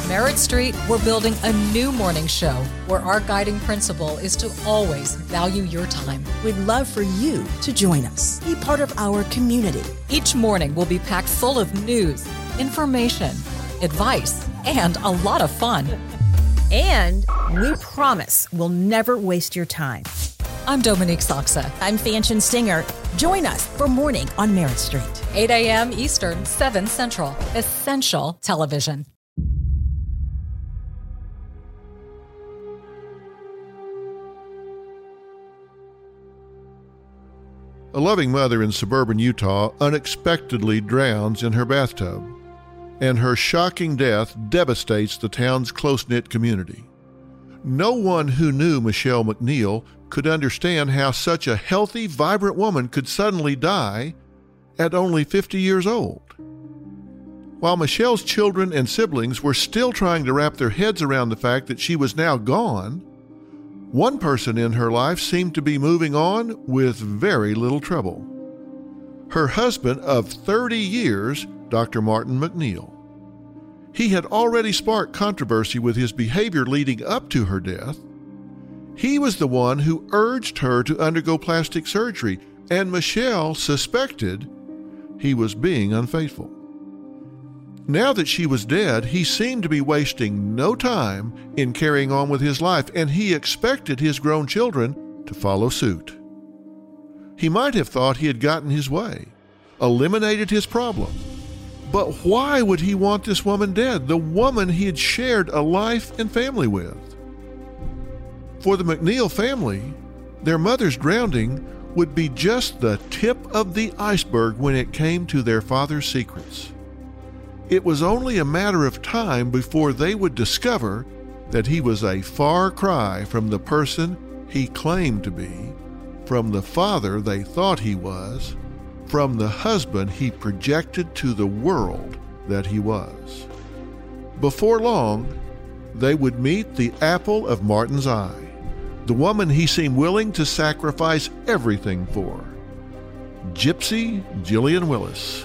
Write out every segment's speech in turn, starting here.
Merritt Street, we're building a new morning show where our guiding principle is to always value your time. We'd love for you to join us. Be part of our community. Each morning will be packed full of news, information, advice, and a lot of fun. And we promise we'll never waste your time. I'm Dominique Soxa. I'm Fanchon Singer. Join us for Morning on Merritt Street. 8 a.m. Eastern, 7 Central. Essential Television. A loving mother in suburban Utah unexpectedly drowns in her bathtub, and her shocking death devastates the town's close-knit community. No one who knew Michelle McNeil could understand how such a healthy, vibrant woman could suddenly die at only 50 years old. While Michelle's children and siblings were still trying to wrap their heads around the fact that she was now gone, one person in her life seemed to be moving on with very little trouble. Her husband of 30 years, Dr. Martin McNeil. He had already sparked controversy with his behavior leading up to her death. He was the one who urged her to undergo plastic surgery, and Michelle suspected he was being unfaithful. Now that she was dead, he seemed to be wasting no time in carrying on with his life, and he expected his grown children to follow suit. He might have thought he had gotten his way, eliminated his problem. But why would he want this woman dead, the woman he had shared a life and family with? For the McNeil family, their mother's drowning would be just the tip of the iceberg when it came to their father's secrets. It was only a matter of time before they would discover that he was a far cry from the person he claimed to be, from the father they thought he was, from the husband he projected to the world that he was. Before long, they would meet the apple of Martin's eye, the woman he seemed willing to sacrifice everything for, Gypsy Jillian Willis.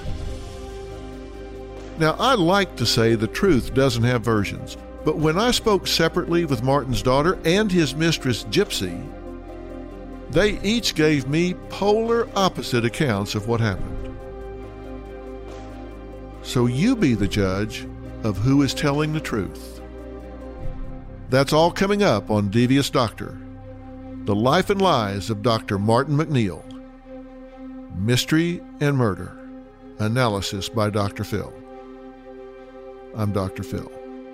Now, I like to say the truth doesn't have versions, but when I spoke separately with Martin's daughter and his mistress, Gypsy, they each gave me polar opposite accounts of what happened. So you be the judge of who is telling the truth. That's all coming up on Devious Doctor, the life and lies of Dr. Martin McNeil. Mystery and Murder, analysis by Dr. Phil. I'm Dr. Phil.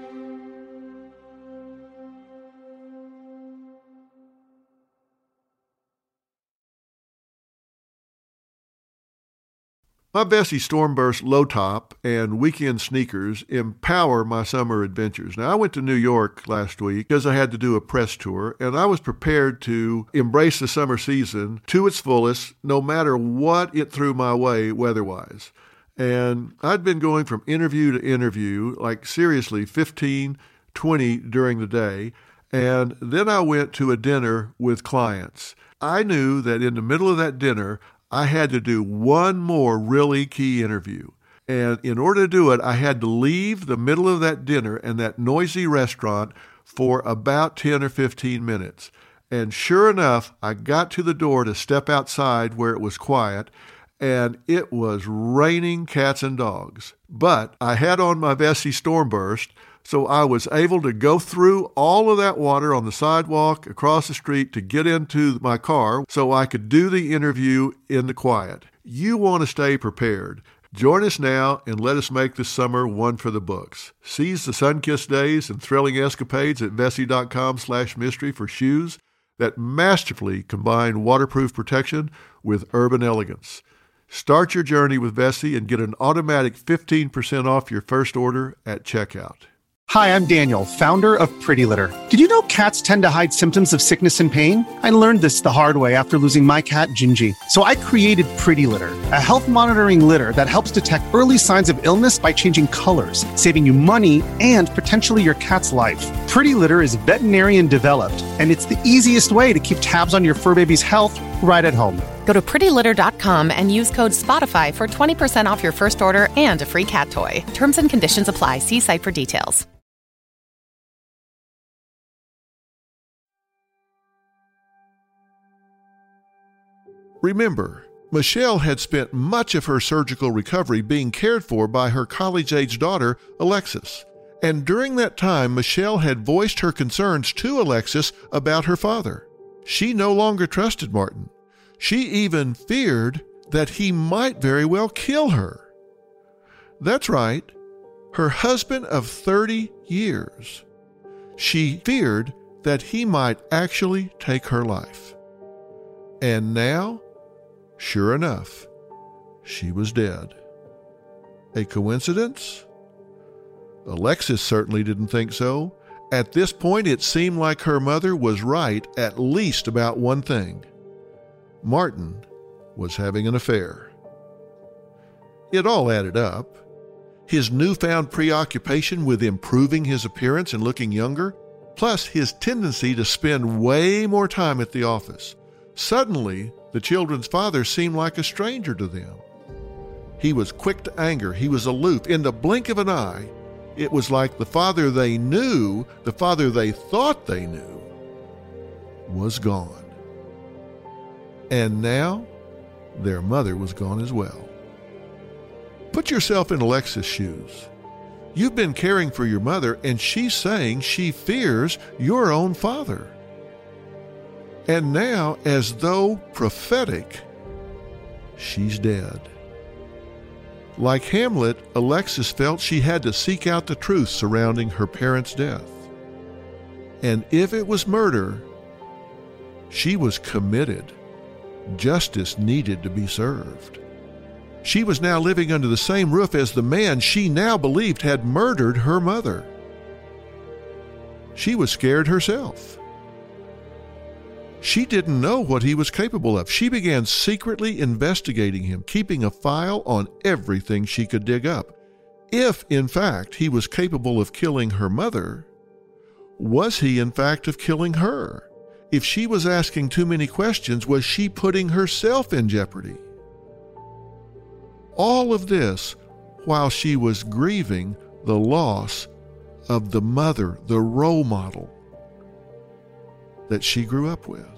My Vessi Stormburst low top and weekend sneakers empower my summer adventures. Now, I went to New York last week because I had to do a press tour, and I was prepared to embrace the summer season to its fullest, no matter what it threw my way weather-wise. And I'd been going from interview to interview, like seriously 15, 20 during the day. And then I went to a dinner with clients. I knew that in the middle of that dinner, I had to do one more really key interview. And in order to do it, I had to leave the middle of that dinner and that noisy restaurant for about 10 or 15 minutes. And sure enough, I got to the door to step outside where it was quiet, and it was raining cats and dogs. But I had on my Vessi Stormburst, so I was able to go through all of that water on the sidewalk across the street to get into my car so I could do the interview in the quiet. You want to stay prepared. Join us now and let us make this summer one for the books. Seize the sun-kissed days and thrilling escapades at Vessi.com/mystery for shoes that masterfully combine waterproof protection with urban elegance. Start your journey with Vessi and get an automatic 15% off your first order at checkout. Hi, I'm Daniel, founder of Pretty Litter. Did you know cats tend to hide symptoms of sickness and pain? I learned this the hard way after losing my cat, Gingy. So I created Pretty Litter, a health monitoring litter that helps detect early signs of illness by changing colors, saving you money and potentially your cat's life. Pretty Litter is veterinarian developed, and it's the easiest way to keep tabs on your fur baby's health right at home. Go to prettylitter.com and use code SPOTIFY for 20% off your first order and a free cat toy. Terms and conditions apply. See site for details. Remember, Michelle had spent much of her surgical recovery being cared for by her college-age daughter, Alexis. And during that time, Michelle had voiced her concerns to Alexis about her father. She no longer trusted Martin. She even feared that he might very well kill her. That's right, her husband of 30 years. She feared that he might actually take her life. And now, sure enough, she was dead. A coincidence? Alexis certainly didn't think so. At this point, it seemed like her mother was right at least about one thing. Martin was having an affair. It all added up. His newfound preoccupation with improving his appearance and looking younger, plus his tendency to spend way more time at the office. Suddenly, the children's father seemed like a stranger to them. He was quick to anger. He was aloof. In the blink of an eye, it was like the father they knew, the father they thought they knew, was gone. And now, their mother was gone as well. Put yourself in Alexis' shoes. You've been caring for your mother, and she's saying she fears your own father. And now, as though prophetic, she's dead. Like Hamlet, Alexis felt she had to seek out the truth surrounding her parents' death. And if it was murder, she was committed. Justice needed to be served. She was now living under the same roof as the man she now believed had murdered her mother. She was scared herself. She didn't know what he was capable of. She began secretly investigating him, keeping a file on everything she could dig up. If, in fact, he was capable of killing her mother, was he, in fact, of killing her? If she was asking too many questions, was she putting herself in jeopardy? All of this while she was grieving the loss of the mother, the role model that she grew up with.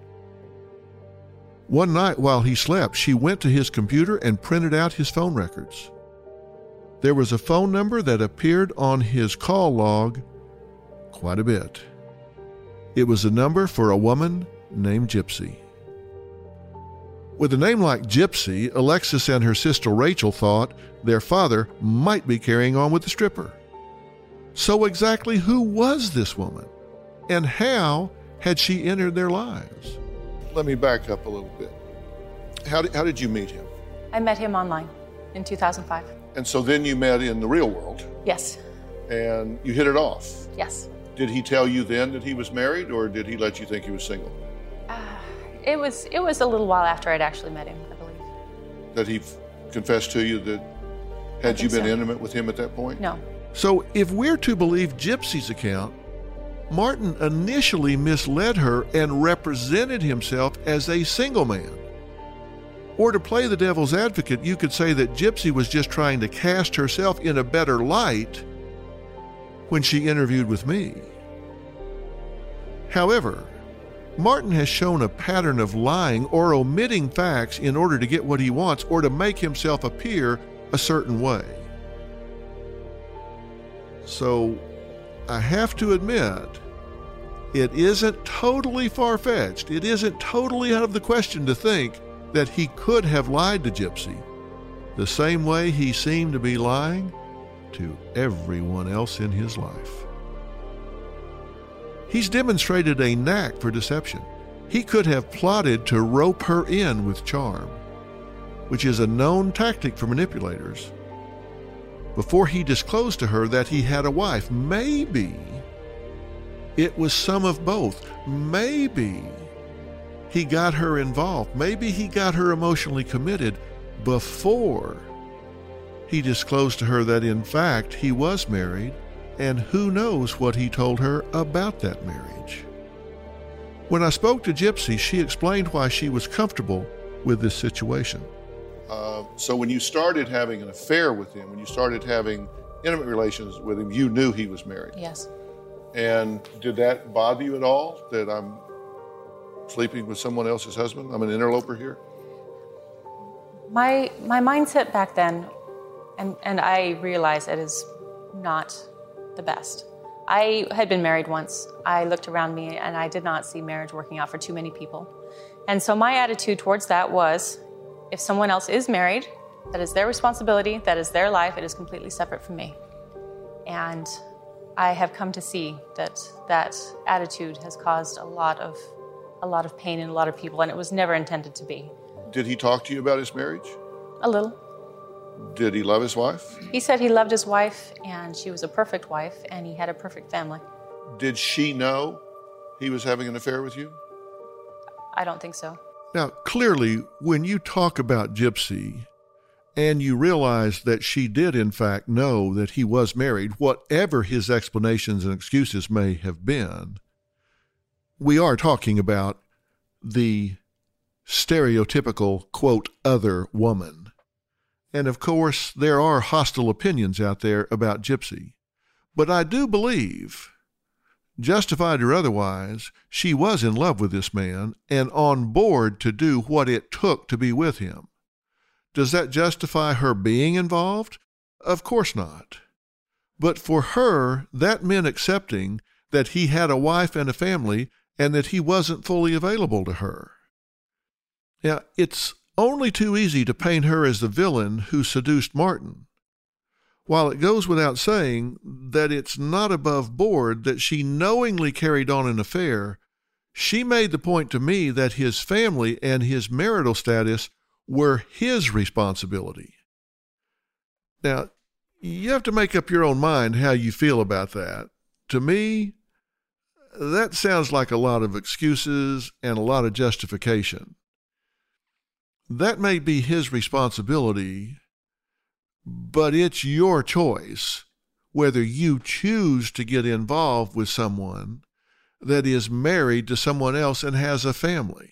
One night while he slept, she went to his computer and printed out his phone records. There was a phone number that appeared on his call log quite a bit. It was a number for a woman named Gypsy. With a name like Gypsy, Alexis and her sister Rachel thought their father might be carrying on with the stripper. So exactly who was this woman? And how had she entered their lives? Let me back up a little bit. How did you meet him? I met him online in 2005. And so then you met in the real world. Yes. And you hit it off. Yes. Did he tell you then that he was married, or did he let you think he was single? It was a little while after I'd actually met him, I believe. That he confessed to you that had you been intimate with him at that point? No. So if we're to believe Gypsy's account, Martin initially misled her and represented himself as a single man. Or to play the devil's advocate, you could say that Gypsy was just trying to cast herself in a better light when she interviewed with me. However, Martin has shown a pattern of lying or omitting facts in order to get what he wants or to make himself appear a certain way. So, I have to admit, it isn't totally far-fetched. It isn't totally out of the question to think that he could have lied to Gypsy the same way he seemed to be lying to everyone else in his life. He's demonstrated a knack for deception. He could have plotted to rope her in with charm, which is a known tactic for manipulators, before he disclosed to her that he had a wife. Maybe it was some of both. Maybe he got her involved. Maybe he got her emotionally committed before he disclosed to her that in fact he was married, and who knows what he told her about that marriage. When I spoke to Gypsy, she explained why she was comfortable with this situation. So when you started having an affair with him, when you started having intimate relations with him, you knew he was married? Yes. And did that bother you at all, that I'm sleeping with someone else's husband? I'm an interloper here? My mindset back then, and I realized it is not the best. I had been married once. I looked around me and I did not see marriage working out for too many people. And so my attitude towards that was, if someone else is married, that is their responsibility, that is their life, it is completely separate from me. And I have come to see that that attitude has caused a lot of pain in a lot of people, and it was never intended to be. Did he talk to you about his marriage? A little. Did he love his wife? He said he loved his wife, and she was a perfect wife, and he had a perfect family. Did she know he was having an affair with you? I don't think so. Now, clearly, when you talk about Gypsy and you realize that she did, in fact, know that he was married, whatever his explanations and excuses may have been, we are talking about the stereotypical, quote, other woman. And of course, there are hostile opinions out there about Gypsy. But I do believe, justified or otherwise, she was in love with this man and on board to do what it took to be with him. Does that justify her being involved? Of course not. But for her, that meant accepting that he had a wife and a family and that he wasn't fully available to her. Now, it's only too easy to paint her as the villain who seduced Martin, while it goes without saying that it's not above board that she knowingly carried on an affair. She made the point to me that his family and his marital status were his responsibility. Now, you have to make up your own mind how you feel about that. To me, that sounds like a lot of excuses and a lot of justification. That may be his responsibility, but it's your choice whether you choose to get involved with someone that is married to someone else and has a family.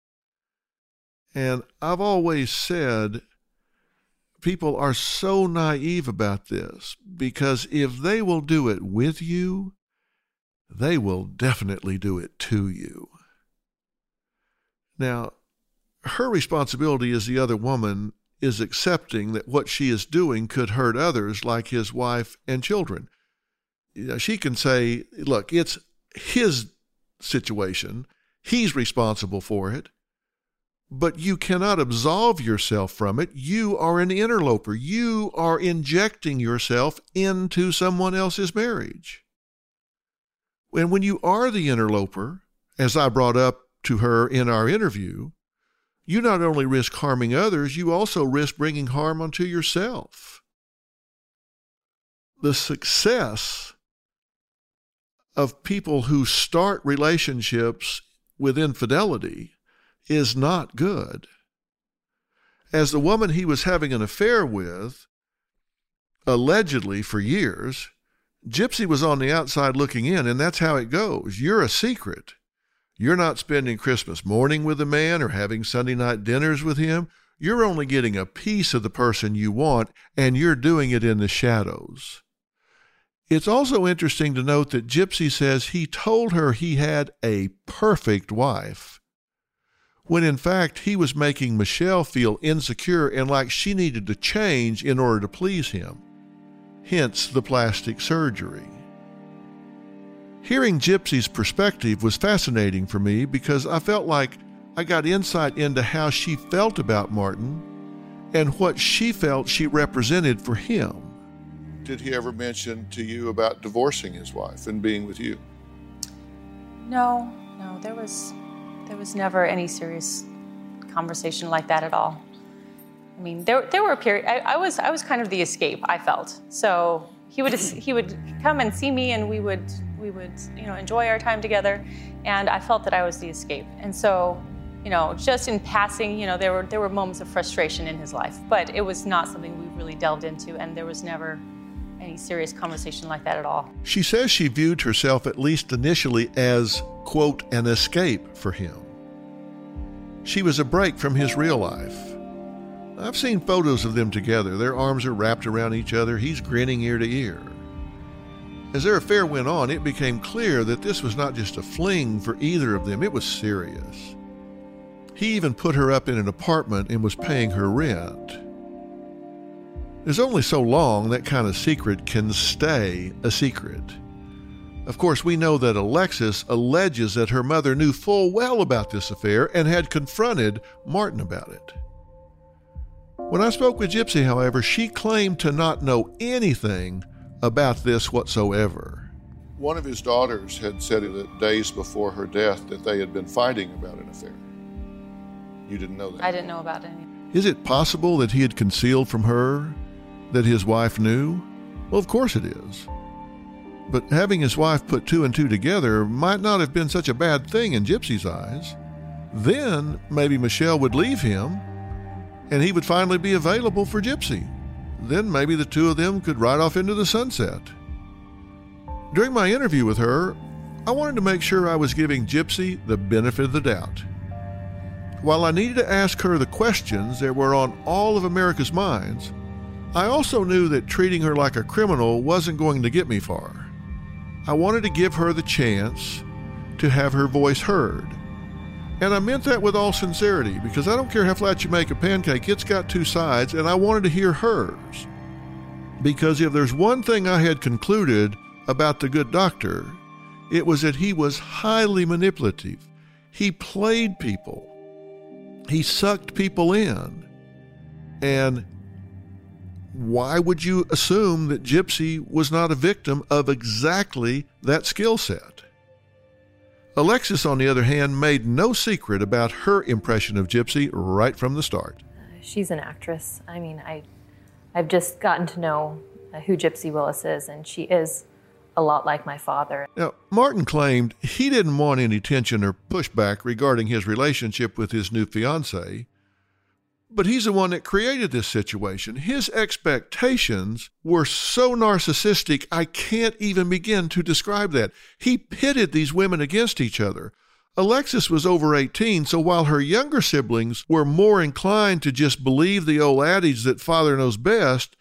And I've always said people are so naive about this, because if they will do it with you, they will definitely do it to you. Now, her responsibility as the other woman is accepting that what she is doing could hurt others, like his wife and children. She can say, look, it's his situation. He's responsible for it. But you cannot absolve yourself from it. You are an interloper. You are injecting yourself into someone else's marriage. And when you are the interloper, as I brought up to her in our interview, you not only risk harming others, you also risk bringing harm onto yourself. The success of people who start relationships with infidelity is not good. As the woman he was having an affair with, allegedly for years, Gypsy was on the outside looking in, and that's how it goes. You're a secret. You're not spending Christmas morning with a man or having Sunday night dinners with him. You're only getting a piece of the person you want, and you're doing it in the shadows. It's also interesting to note that Gypsy says he told her he had a perfect wife, when in fact he was making Michelle feel insecure and like she needed to change in order to please him. Hence the plastic surgery. Hearing Gypsy's perspective was fascinating for me because I felt like I got insight into how she felt about Martin and what she felt she represented for him. Did he ever mention to you about divorcing his wife and being with you? No, there was never any serious conversation like that at all. I mean, there were periods. I was kind of the escape, I felt. So he would come and see me, and we would enjoy our time together, and I felt that I was the escape. And so, just in passing, there were moments of frustration in his life, but it was not something we really delved into, and there was never any serious conversation like that at all. She says she viewed herself, at least initially, as, quote, an escape for him. She was a break from his real life. I've seen photos of them together. Their arms are wrapped around each other. He's grinning ear to ear. As their affair went on, it became clear that this was not just a fling for either of them. It was serious. He even put her up in an apartment and was paying her rent. There's only so long that kind of secret can stay a secret. Of course, we know that Alexis alleges that her mother knew full well about this affair and had confronted Martin about it. When I spoke with Gypsy, however, she claimed to not know anything about this whatsoever. One of his daughters had said that days before her death that they had been fighting about an affair. You didn't know that? I didn't know about it. Is it possible that he had concealed from her that his wife knew? Well, of course it is. But having his wife put two and two together might not have been such a bad thing in Gypsy's eyes. Then maybe Michelle would leave him and he would finally be available for Gypsy. Then maybe the two of them could ride off into the sunset. During my interview with her, I wanted to make sure I was giving Gypsy the benefit of the doubt. While I needed to ask her the questions that were on all of America's minds, I also knew that treating her like a criminal wasn't going to get me far. I wanted to give her the chance to have her voice heard. And I meant that with all sincerity, because I don't care how flat you make a pancake, it's got two sides, and I wanted to hear hers. Because if there's one thing I had concluded about the good doctor, it was that he was highly manipulative. He played people. He sucked people in. And why would you assume that Gypsy was not a victim of exactly that skill set? Alexis, on the other hand, made no secret about her impression of Gypsy right from the start. She's an actress. I mean, I've just gotten to know who Gypsy Willis is, and she is a lot like my father. Now, Martin claimed he didn't want any tension or pushback regarding his relationship with his new fiancée, but he's the one that created this situation. His expectations were so narcissistic, I can't even begin to describe that. He pitted these women against each other. Alexis was over 18, so while her younger siblings were more inclined to just believe the old adage that father knows best,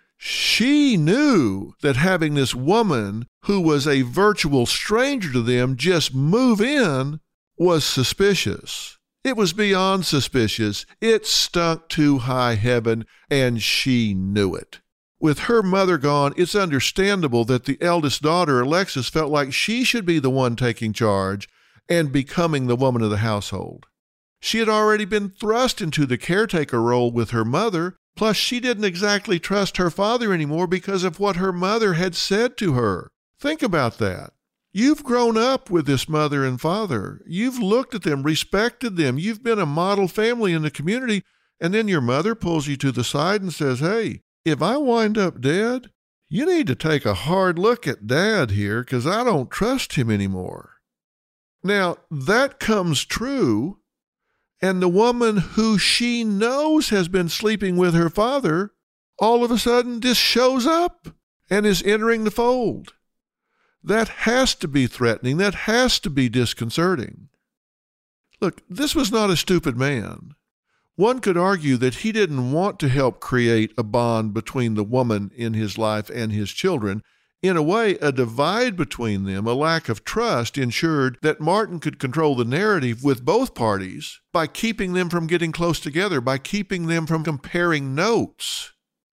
she knew that having this woman who was a virtual stranger to them just move in was suspicious. It was beyond suspicious. It stunk to high heaven, and she knew it. With her mother gone, it's understandable that the eldest daughter, Alexis, felt like she should be the one taking charge and becoming the woman of the household. She had already been thrust into the caretaker role with her mother, plus she didn't exactly trust her father anymore because of what her mother had said to her. Think about that. You've grown up with this mother and father. You've looked at them, respected them. You've been a model family in the community. And then your mother pulls you to the side and says, hey, if I wind up dead, you need to take a hard look at Dad here because I don't trust him anymore. Now, that comes true. And the woman who she knows has been sleeping with her father all of a sudden just shows up and is entering the fold. That has to be threatening. That has to be disconcerting. Look, this was not a stupid man. One could argue that he didn't want to help create a bond between the woman in his life and his children. In a way, a divide between them, a lack of trust, ensured that Martin could control the narrative with both parties by keeping them from getting close together, by keeping them from comparing notes.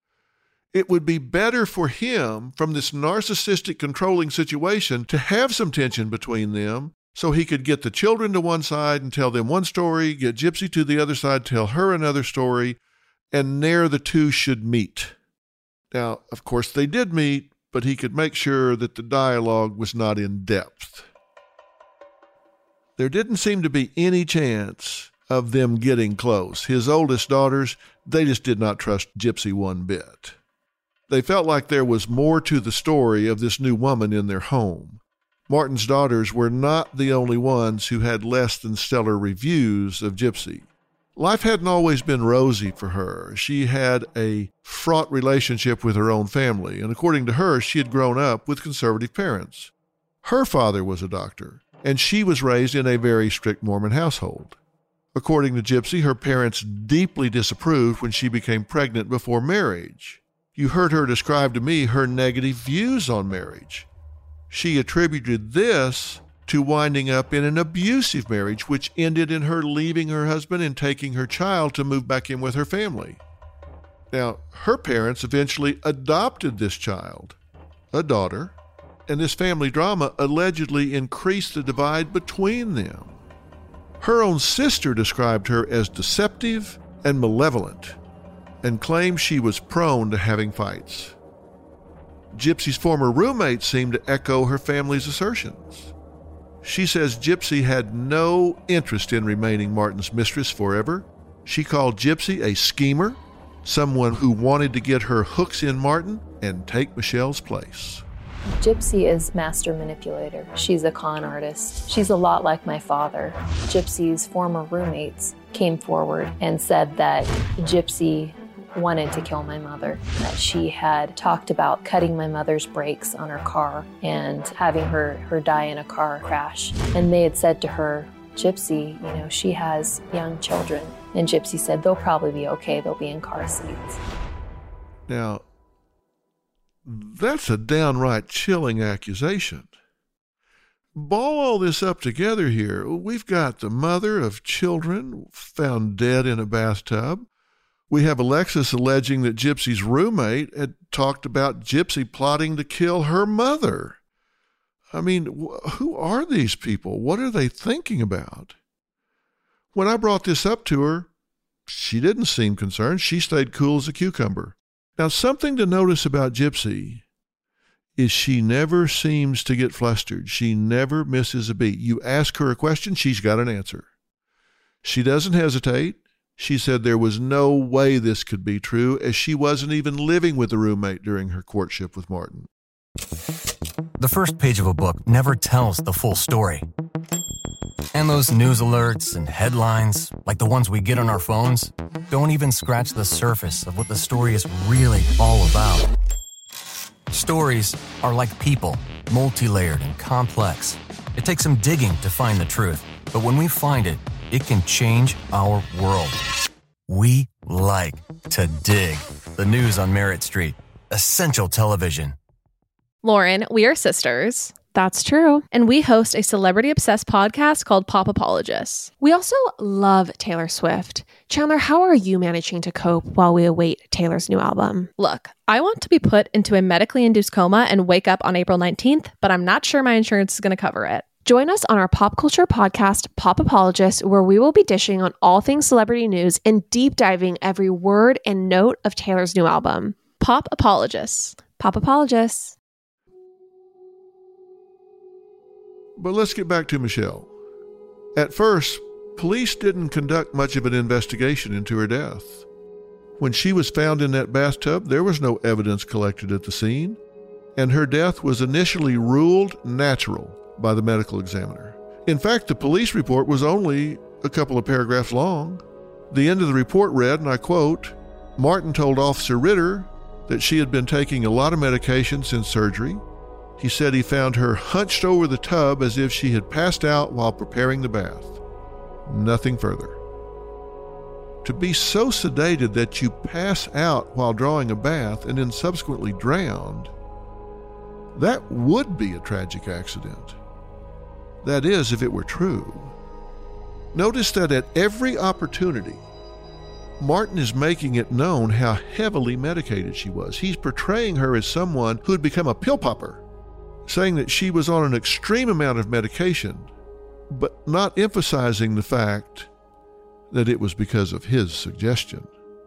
It would be better for him, from this narcissistic controlling situation, to have some tension between them so he could get the children to one side and tell them one story, get Gypsy to the other side, tell her another story, and there the two should meet. Now, of course, they did meet, but he could make sure that the dialogue was not in depth. There didn't seem to be any chance of them getting close. His oldest daughters, they just did not trust Gypsy one bit. They felt like there was more to the story of this new woman in their home. Martin's daughters were not the only ones who had less than stellar reviews of Gypsy. Life hadn't always been rosy for her. She had a fraught relationship with her own family, and according to her, she had grown up with conservative parents. Her father was a doctor, and she was raised in a very strict Mormon household. According to Gypsy, her parents deeply disapproved when she became pregnant before marriage. You heard her describe to me her negative views on marriage. She attributed this to winding up in an abusive marriage, which ended in her leaving her husband and taking her child to move back in with her family. Now, her parents eventually adopted this child, a daughter, and this family drama allegedly increased the divide between them. Her own sister described her as deceptive and malevolent and claimed she was prone to having fights. Gypsy's former roommate seemed to echo her family's assertions. She says Gypsy had no interest in remaining Martin's mistress forever. She called Gypsy a schemer, someone who wanted to get her hooks in Martin and take Michelle's place. Gypsy is master manipulator. She's a con artist. She's a lot like my father. Gypsy's former roommates came forward and said that Gypsy wanted to kill my mother, that she had talked about cutting my mother's brakes on her car and having her die in a car crash. And they had said to her, Gypsy, she has young children. And Gypsy said, they'll probably be okay. They'll be in car seats. Now, that's a downright chilling accusation. Ball all this up together here. We've got the mother of children found dead in a bathtub. We have Alexis alleging that Gypsy's roommate had talked about Gypsy plotting to kill her mother. I mean, who are these people? What are they thinking about? When I brought this up to her, she didn't seem concerned. She stayed cool as a cucumber. Now, something to notice about Gypsy is she never seems to get flustered. She never misses a beat. You ask her a question, she's got an answer. She doesn't hesitate. She said there was no way this could be true, as she wasn't even living with the roommate during her courtship with Martin. The first page of a book never tells the full story. And those news alerts and headlines, like the ones we get on our phones, don't even scratch the surface of what the story is really all about. Stories are like people, multi-layered and complex. It takes some digging to find the truth, but when we find it, it can change our world. We like to dig. The news on Merritt Street. Essential television. Lauren, we are sisters. That's true. And we host a celebrity-obsessed podcast called Pop Apologists. We also love Taylor Swift. Chandler, how are you managing to cope while we await Taylor's new album? Look, I want to be put into a medically induced coma and wake up on April 19th, but I'm not sure my insurance is going to cover it. Join us on our pop culture podcast, Pop Apologists, where we will be dishing on all things celebrity news and deep diving every word and note of Taylor's new album. Pop Apologists. Pop Apologists. But let's get back to Michelle. At first, police didn't conduct much of an investigation into her death. When she was found in that bathtub, there was no evidence collected at the scene, and her death was initially ruled natural by the medical examiner. In fact, the police report was only a couple of paragraphs long. The end of the report read, and I quote, "Martin told Officer Ritter that she had been taking a lot of medication since surgery. He said he found her hunched over the tub as if she had passed out while preparing the bath. Nothing further." To be so sedated that you pass out while drawing a bath and then subsequently drowned, that would be a tragic accident. That is, if it were true. Notice that at every opportunity, Martin is making it known how heavily medicated she was. He's portraying her as someone who had become a pill popper, saying that she was on an extreme amount of medication, but not emphasizing the fact that it was because of his suggestion.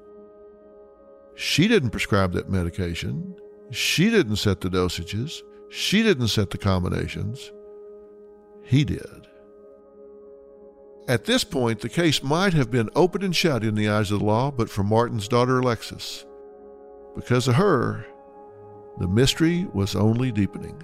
She didn't prescribe that medication. She didn't set the dosages. She didn't set the combinations. He did. At this point, the case might have been open and shut in the eyes of the law, but for Martin's daughter Alexis, because of her, the mystery was only deepening.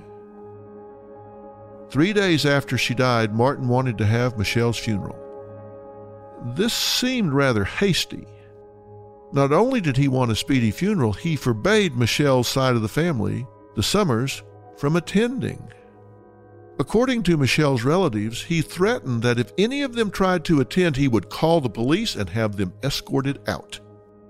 3 days after she died, Martin wanted to have Michelle's funeral. This seemed rather hasty. Not only did he want a speedy funeral, he forbade Michelle's side of the family, the Summers, from attending. According to Michelle's relatives, he threatened that if any of them tried to attend, he would call the police and have them escorted out.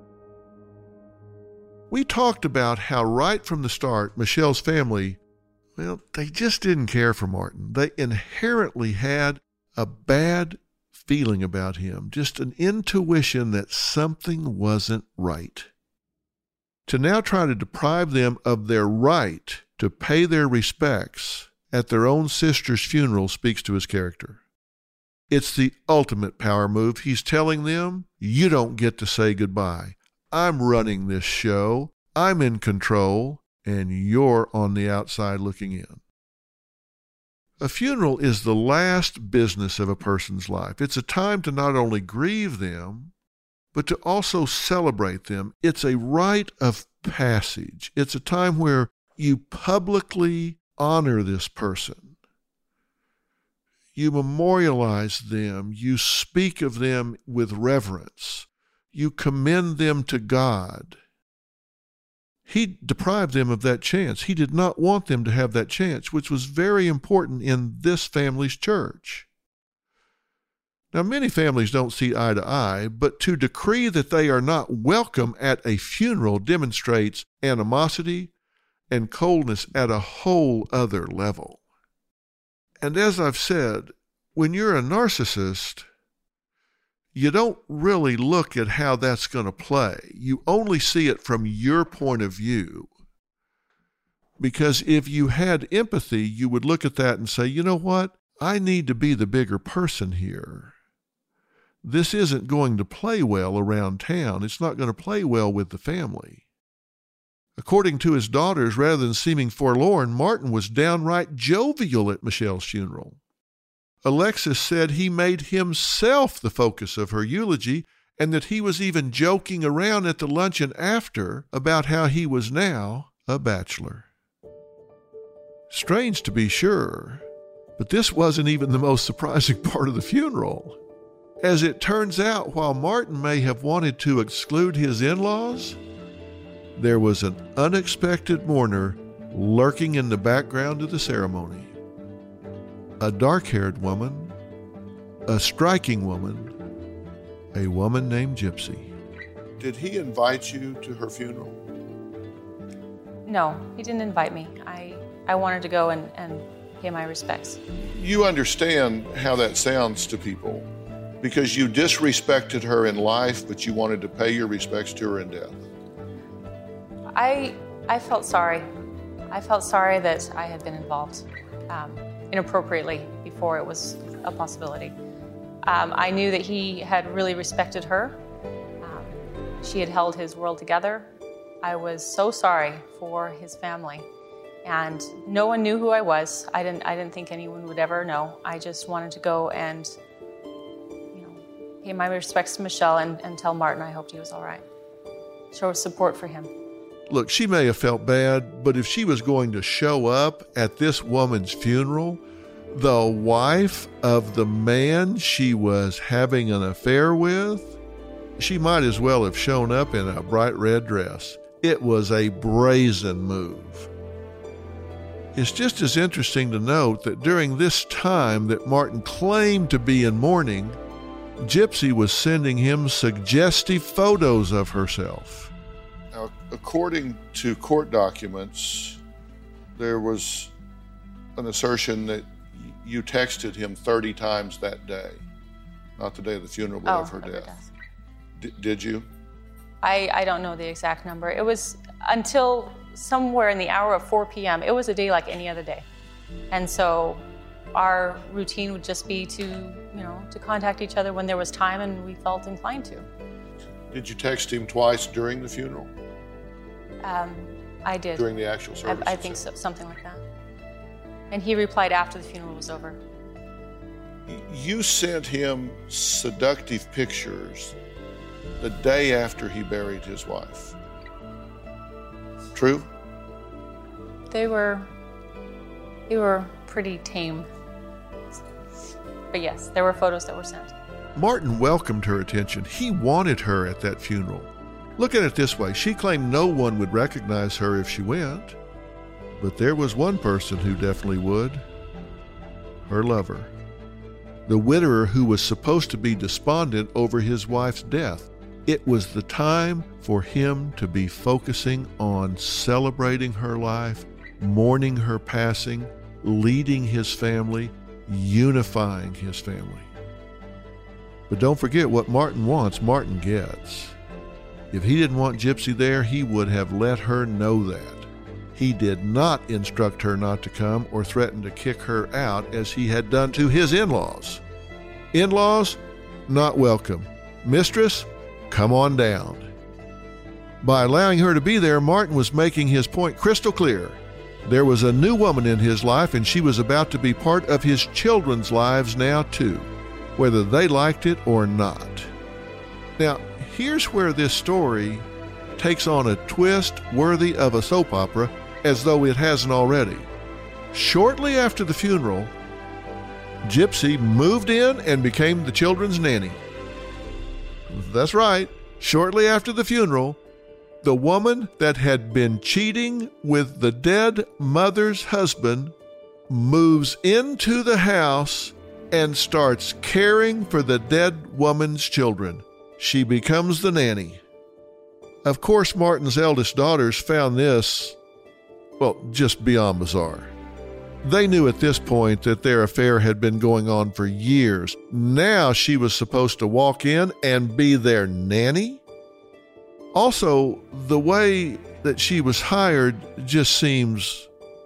We talked about how right from the start, Michelle's family Well, they just didn't care for Martin. They inherently had a bad feeling about him, just an intuition that something wasn't right. To now try to deprive them of their right to pay their respects at their own sister's funeral speaks to his character. It's the ultimate power move. He's telling them, you don't get to say goodbye. I'm running this show. I'm in control, and you're on the outside looking in. A funeral is the last business of a person's life. It's a time to not only grieve them, but to also celebrate them. It's a rite of passage. It's a time where you publicly honor this person. You memorialize them. You speak of them with reverence. You commend them to God. He deprived them of that chance. He did not want them to have that chance, which was very important in this family's church. Now, many families don't see eye to eye, but to decree that they are not welcome at a funeral demonstrates animosity and coldness at a whole other level. And as I've said, when you're a narcissist, you don't really look at how that's going to play. You only see it from your point of view. Because if you had empathy, you would look at that and say, you know what? I need to be the bigger person here. This isn't going to play well around town. It's not going to play well with the family. According to his daughters, rather than seeming forlorn, Martin was downright jovial at Michelle's funeral. Alexis said he made himself the focus of her eulogy and that he was even joking around at the luncheon after about how he was now a bachelor. Strange to be sure, but this wasn't even the most surprising part of the funeral. As it turns out, while Martin may have wanted to exclude his in-laws, there was an unexpected mourner lurking in the background of the ceremony. A dark-haired woman, a striking woman, a woman named Gypsy. Did he invite you to her funeral? No, he didn't invite me. I wanted to go and pay my respects. You understand how that sounds to people because you disrespected her in life, but you wanted to pay your respects to her in death. I felt sorry. I felt sorry that I had been involved inappropriately before it was a possibility. I knew that he had really respected her. She had held his world together. I was so sorry for his family. And no one knew who I was. I didn't think anyone would ever know. I just wanted to go and pay my respects to Michelle and tell Martin I hoped he was all right. Show support for him. Look, she may have felt bad, but if she was going to show up at this woman's funeral, the wife of the man she was having an affair with, she might as well have shown up in a bright red dress. It was a brazen move. It's just as interesting to note that during this time that Martin claimed to be in mourning, Gypsy was sending him suggestive photos of herself. Now, according to court documents, there was an assertion that you texted him 30 times that day. Not the day of the funeral, but of her death. Did you? I don't know the exact number. It was until somewhere in the hour of 4 p.m. It was a day like any other day. And so our routine would just be to contact each other when there was time and we felt inclined to. Did you text him twice during the funeral? I did. During the actual service? I think so, something like that. And he replied after the funeral was over. You sent him seductive pictures the day after he buried his wife. True? They were pretty tame. But yes, there were photos that were sent. Martin welcomed her attention. He wanted her at that funeral. Look at it this way. She claimed no one would recognize her if she went. But there was one person who definitely would. Her lover. The widower who was supposed to be despondent over his wife's death. It was the time for him to be focusing on celebrating her life, mourning her passing, leading his family, unifying his family. But don't forget, what Martin wants, Martin gets. If he didn't want Gypsy there, he would have let her know that. He did not instruct her not to come or threaten to kick her out as he had done to his in-laws. In-laws, not welcome. Mistress, come on down. By allowing her to be there, Martin was making his point crystal clear. There was a new woman in his life, and she was about to be part of his children's lives now too, whether they liked it or not. Now, here's where this story takes on a twist worthy of a soap opera, as though it hasn't already. Shortly after the funeral, Gypsy moved in and became the children's nanny. That's right. Shortly after the funeral, the woman that had been cheating with the dead mother's husband moves into the house and starts caring for the dead woman's children. She becomes the nanny. Of course, Martin's eldest daughters found this, just beyond bizarre. They knew at this point that their affair had been going on for years. Now she was supposed to walk in and be their nanny? Also, the way that she was hired just seems,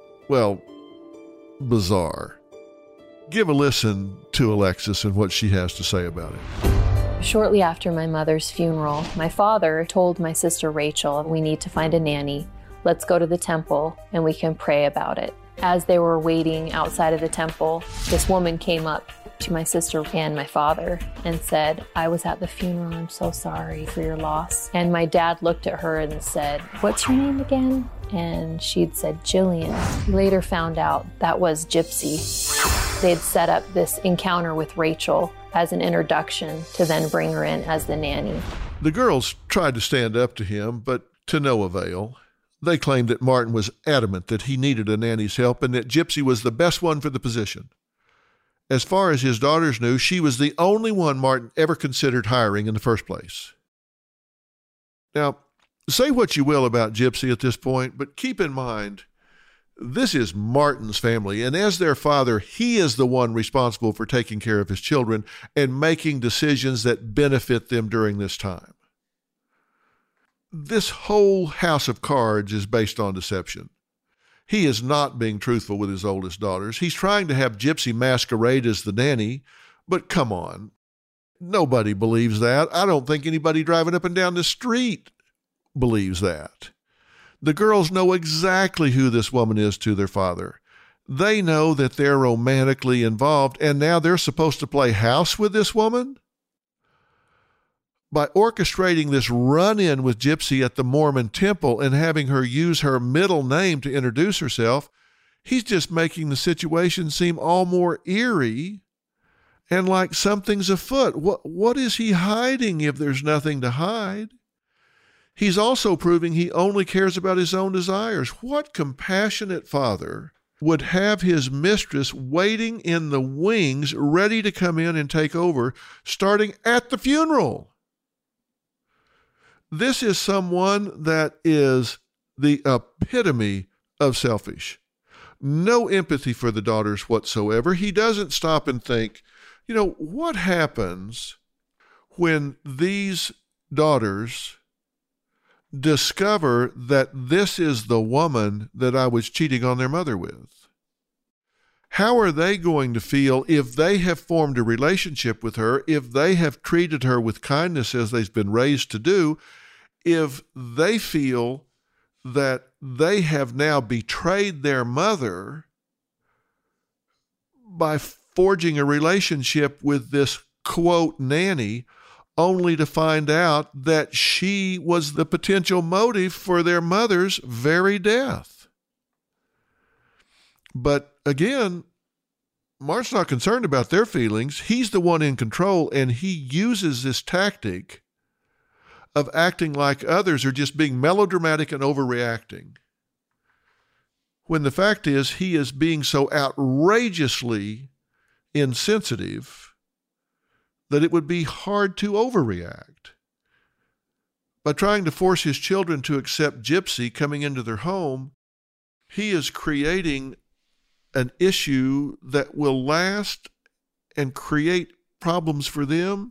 bizarre. Give a listen to Alexis and what she has to say about it. Shortly after my mother's funeral, my father told my sister Rachel, we need to find a nanny. Let's go to the temple and we can pray about it. As they were waiting outside of the temple, this woman came up to my sister and my father and said, I was at the funeral. I'm so sorry for your loss. And my dad looked at her and said, what's your name again? And she'd said, Jillian. He later found out that was Gypsy. They'd set up this encounter with Rachel as an introduction to then bring her in as the nanny. The girls tried to stand up to him, but to no avail. They claimed that Martin was adamant that he needed a nanny's help and that Gypsy was the best one for the position. As far as his daughters knew, she was the only one Martin ever considered hiring in the first place. Now, say what you will about Gypsy at this point, but keep in mind, this is Martin's family, and as their father, he is the one responsible for taking care of his children and making decisions that benefit them during this time. This whole house of cards is based on deception. He is not being truthful with his oldest daughters. He's trying to have Gypsy masquerade as the nanny, but come on. Nobody believes that. I don't think anybody driving up and down the street believes that. The girls know exactly who this woman is to their father. They know that they're romantically involved, and now they're supposed to play house with this woman? By orchestrating this run-in with Gypsy at the Mormon temple and having her use her middle name to introduce herself, he's just making the situation seem all more eerie and like something's afoot. What is he hiding if there's nothing to hide? He's also proving he only cares about his own desires. What compassionate father would have his mistress waiting in the wings, ready to come in and take over, starting at the funeral? This is someone that is the epitome of selfish. No empathy for the daughters whatsoever. He doesn't stop and think, what happens when these daughters discover that this is the woman that I was cheating on their mother with? How are they going to feel if they have formed a relationship with her, if they have treated her with kindness as they've been raised to do, if they feel that they have now betrayed their mother by forging a relationship with this, quote, nanny, only to find out that she was the potential motive for their mother's very death? But again, Mark's not concerned about their feelings. He's the one in control, and he uses this tactic of acting like others are just being melodramatic and overreacting, when the fact is he is being so outrageously insensitive that it would be hard to overreact. By trying to force his children to accept Gypsy coming into their home, he is creating an issue that will last and create problems for them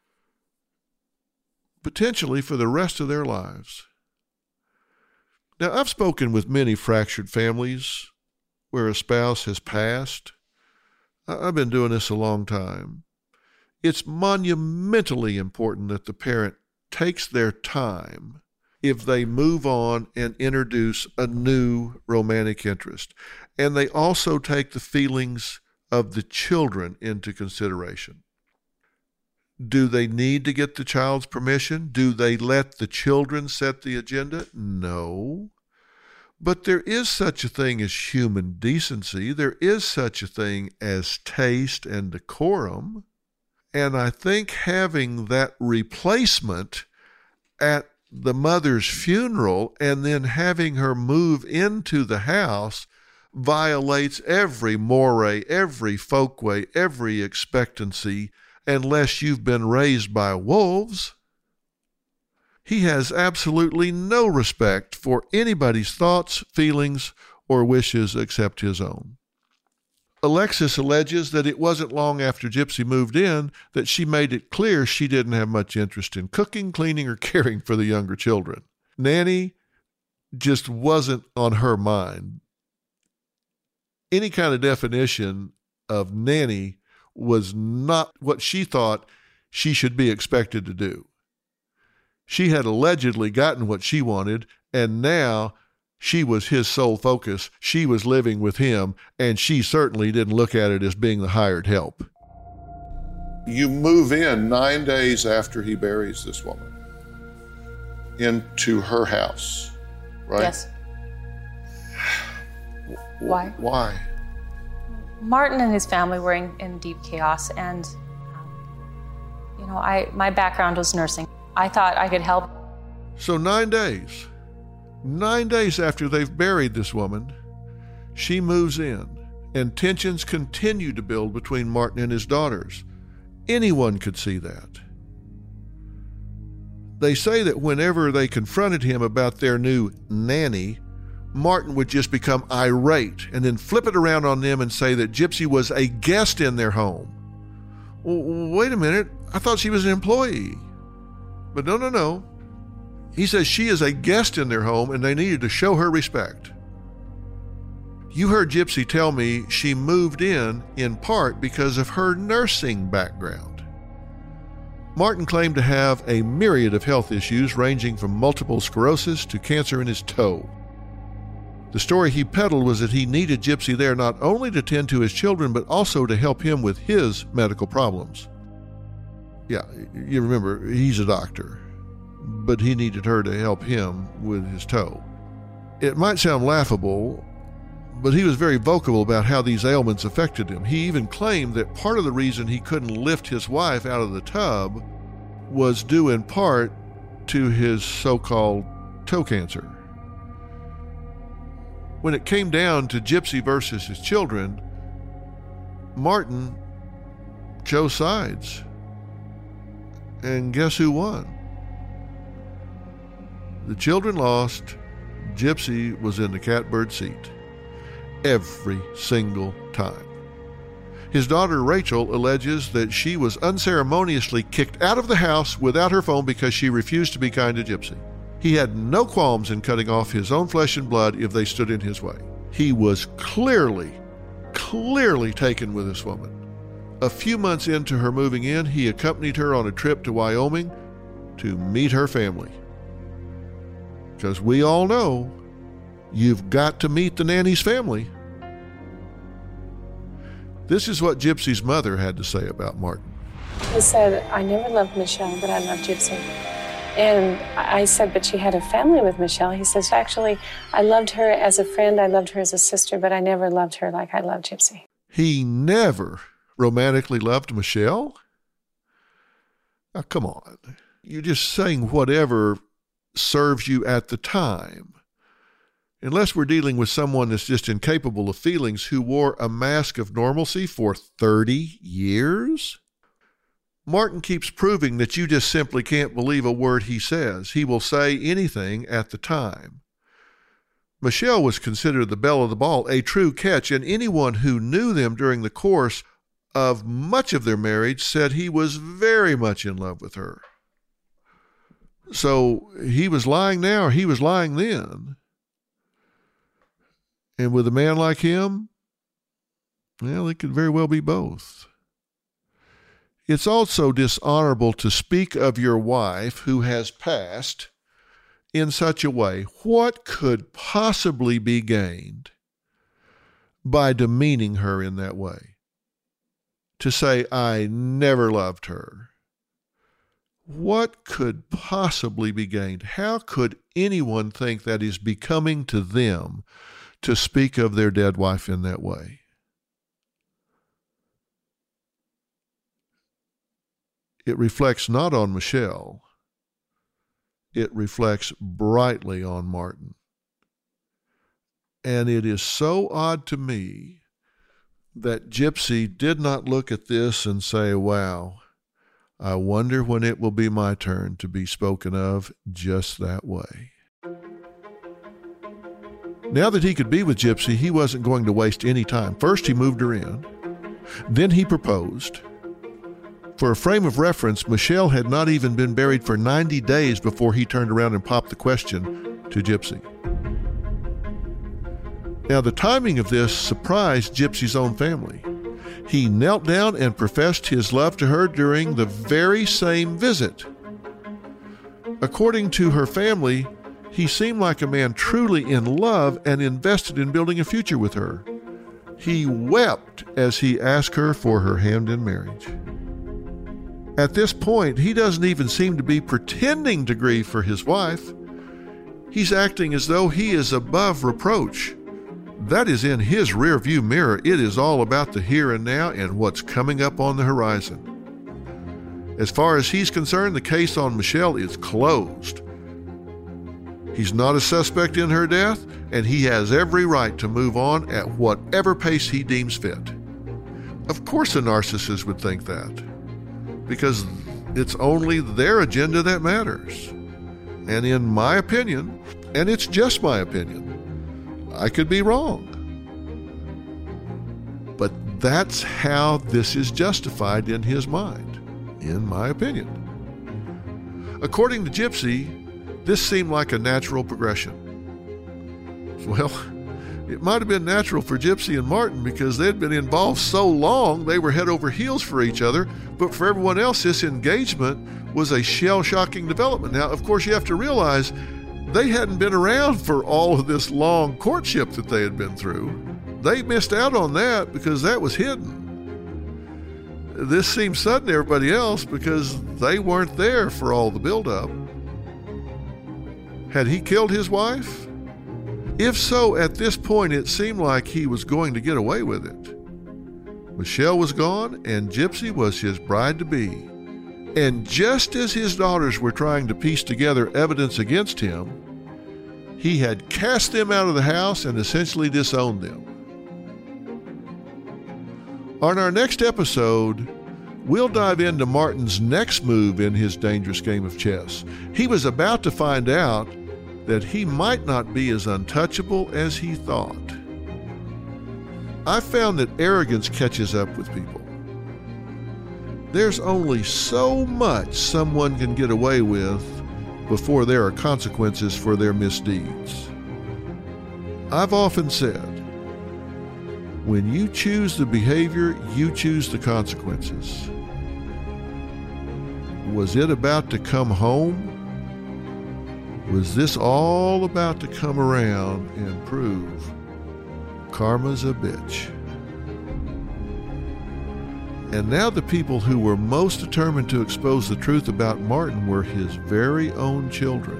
potentially for the rest of their lives. Now, I've spoken with many fractured families where a spouse has passed. I've been doing this a long time. It's monumentally important that the parent takes their time if they move on and introduce a new romantic interest. And they also take the feelings of the children into consideration. Do they need to get the child's permission? Do they let the children set the agenda? No. But there is such a thing as human decency. There is such a thing as taste and decorum. And I think having that replacement at the mother's funeral and then having her move into the house violates every mores, every folkway, every expectancy, unless you've been raised by wolves. He has absolutely no respect for anybody's thoughts, feelings, or wishes except his own. Alexis alleges that it wasn't long after Gypsy moved in that she made it clear she didn't have much interest in cooking, cleaning, or caring for the younger children. Nanny just wasn't on her mind. Any kind of definition of nanny was not what she thought she should be expected to do. She had allegedly gotten what she wanted, and now she was his sole focus. She was living with him, and she certainly didn't look at it as being the hired help. You move in 9 days after he buries this woman into her house, right? Yes. Why? Why? Martin and his family were in deep chaos, and my background was nursing. I thought I could help. So 9 days. 9 days after they've buried this woman, she moves in, and tensions continue to build between Martin and his daughters. Anyone could see that. They say that whenever they confronted him about their new nanny, Martin would just become irate and then flip it around on them and say that Gypsy was a guest in their home. Well, wait a minute, I thought she was an employee. But no. He says she is a guest in their home and they needed to show her respect. You heard Gypsy tell me she moved in part because of her nursing background. Martin claimed to have a myriad of health issues ranging from multiple sclerosis to cancer in his toe. The story he peddled was that he needed Gypsy there not only to tend to his children, but also to help him with his medical problems. Yeah, you remember, he's a doctor, but he needed her to help him with his toe. It might sound laughable, but he was very vocal about how these ailments affected him. He even claimed that part of the reason he couldn't lift his wife out of the tub was due in part to his so-called toe cancer. When it came down to Gypsy versus his children, Martin chose sides. And guess who won? The children lost. Gypsy was in the catbird seat. Every single time. His daughter Rachel alleges that she was unceremoniously kicked out of the house without her phone because she refused to be kind to Gypsy. He had no qualms in cutting off his own flesh and blood if they stood in his way. He was clearly taken with this woman. A few months into her moving in, he accompanied her on a trip to Wyoming to meet her family. Because we all know you've got to meet the nanny's family. This is what Gypsy's mother had to say about Martin. He said, I never loved Michelle, but I loved Gypsy. And I said, but she had a family with Michelle. He says, actually, I loved her as a friend, I loved her as a sister, but I never loved her like I loved Gypsy. He never romantically loved Michelle? Now, come on. You're just saying whatever serves you at the time. Unless we're dealing with someone that's just incapable of feelings who wore a mask of normalcy for 30 years? Martin keeps proving that you just simply can't believe a word he says. He will say anything at the time. Michelle was considered the belle of the ball, a true catch, and anyone who knew them during the course of much of their marriage said he was very much in love with her. So he was lying now, or he was lying then. And with a man like him, well, it could very well be both. It's also dishonorable to speak of your wife who has passed in such a way. What could possibly be gained by demeaning her in that way? To say, I never loved her. What could possibly be gained? How could anyone think that is becoming to them to speak of their dead wife in that way? It reflects not on Michelle. It reflects brightly on Martin. And it is so odd to me that Gypsy did not look at this and say, wow, I wonder when it will be my turn to be spoken of just that way. Now that he could be with Gypsy, he wasn't going to waste any time. First, he moved her in. Then he proposed. For a frame of reference, Michelle had not even been buried for 90 days before he turned around and popped the question to Gypsy. Now, the timing of this surprised Gypsy's own family. He knelt down and professed his love to her during the very same visit. According to her family, he seemed like a man truly in love and invested in building a future with her. He wept as he asked her for her hand in marriage. At this point, he doesn't even seem to be pretending to grieve for his wife. He's acting as though he is above reproach. That is in his rearview mirror. It is all about the here and now and what's coming up on the horizon. As far as he's concerned, the case on Michelle is closed. He's not a suspect in her death, and he has every right to move on at whatever pace he deems fit. Of course a narcissist would think that, because it's only their agenda that matters. And in my opinion, and it's just my opinion, I could be wrong. But that's how this is justified in his mind, in my opinion. According to Gypsy, this seemed like a natural progression. Well, it might have been natural for Gypsy and Martin because they'd been involved so long they were head over heels for each other, but for everyone else, this engagement was a shell-shocking development. Now, of course, you have to realize they hadn't been around for all of this long courtship that they had been through. They missed out on that because that was hidden. This seemed sudden to everybody else because they weren't there for all the buildup. Had he killed his wife? If so, at this point, it seemed like he was going to get away with it. Michelle was gone, and Gypsy was his bride-to-be. And just as his daughters were trying to piece together evidence against him, he had cast them out of the house and essentially disowned them. On our next episode, we'll dive into Martin's next move in his dangerous game of chess. He was about to find out that he might not be as untouchable as he thought. I found that arrogance catches up with people. There's only so much someone can get away with before there are consequences for their misdeeds. I've often said, when you choose the behavior, you choose the consequences. Was it about to come home? Was this all about to come around and prove karma's a bitch? And now the people who were most determined to expose the truth about Martin were his very own children.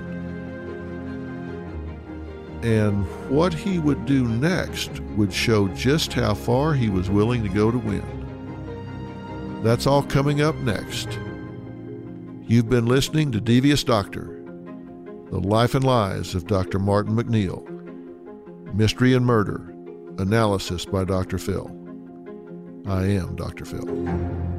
And what he would do next would show just how far he was willing to go to win. That's all coming up next. You've been listening to Devious Doctor, The Life and Lies of Dr. Martin McNeil, Mystery and Murder, Analysis by Dr. Phil. I am Dr. Phil.